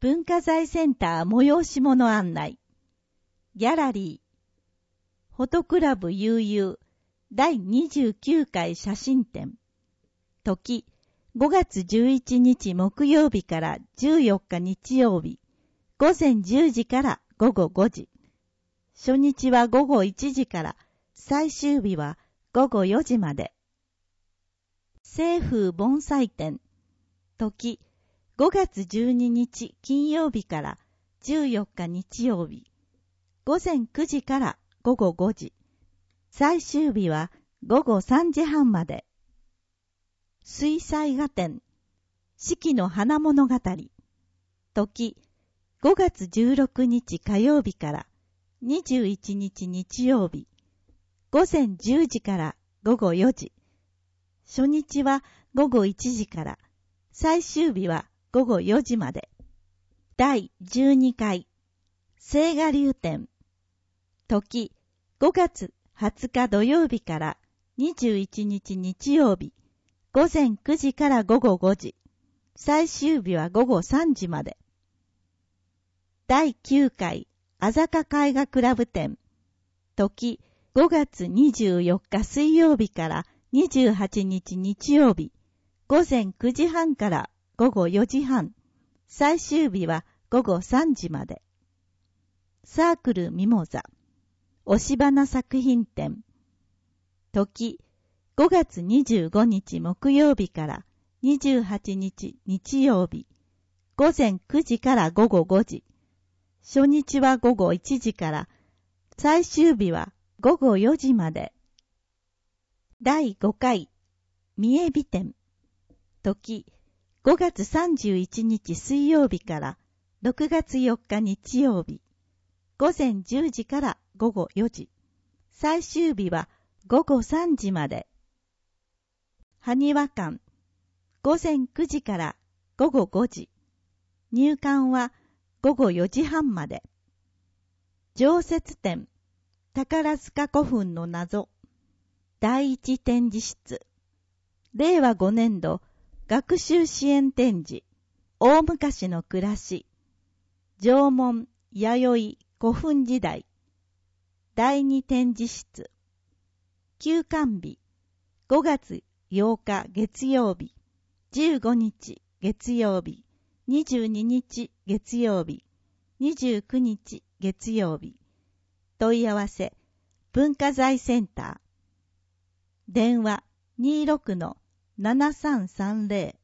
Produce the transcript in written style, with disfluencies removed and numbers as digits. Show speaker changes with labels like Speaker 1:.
Speaker 1: 文化財センター催し物案内。ギャラリー。フォトクラブ悠々第29回写真展。時、5月11日木曜日から14日日曜日。午前10時から午後5時。初日は午後1時から、最終日は午後4時まで。西風盆栽展。時、5月12日金曜日から14日日曜日。午前9時から午後5時。最終日は午後3時半まで。水彩画展。四季の花物語。時、5月16日火曜日から21日日曜日。午前10時から午後4時。初日は午後1時から、最終日は午後4時まで。第12回聖画流展。時、5月20日土曜日から21日日曜日。午前9時から午後5時。最終日は午後3時まで。第9回あざか絵画クラブ展。時、5月24日水曜日から28日日曜日。午前9時半から午後4時半。最終日は午後3時まで。サークルミモザ。押し花作品展。時、5月25日木曜日から28日日曜日。午前9時から午後5時。初日は午後1時から、最終日は午後4時まで。第5回三重美展。時、5月31日水曜日から6月4日日曜日。午前10時から午後4時。最終日は午後3時まで。埴輪館。午前9時から午後5時。入館は午後4時半まで。常設展。宝塚古墳の謎。第一展示室。令和5年度学習支援展示。大昔の暮らし。縄文、弥生、古墳時代。第二展示室。休館日。5月8日月曜日。15日月曜日。22日月曜日。29日月曜日。問い合わせ。文化財センター。電話 26-7330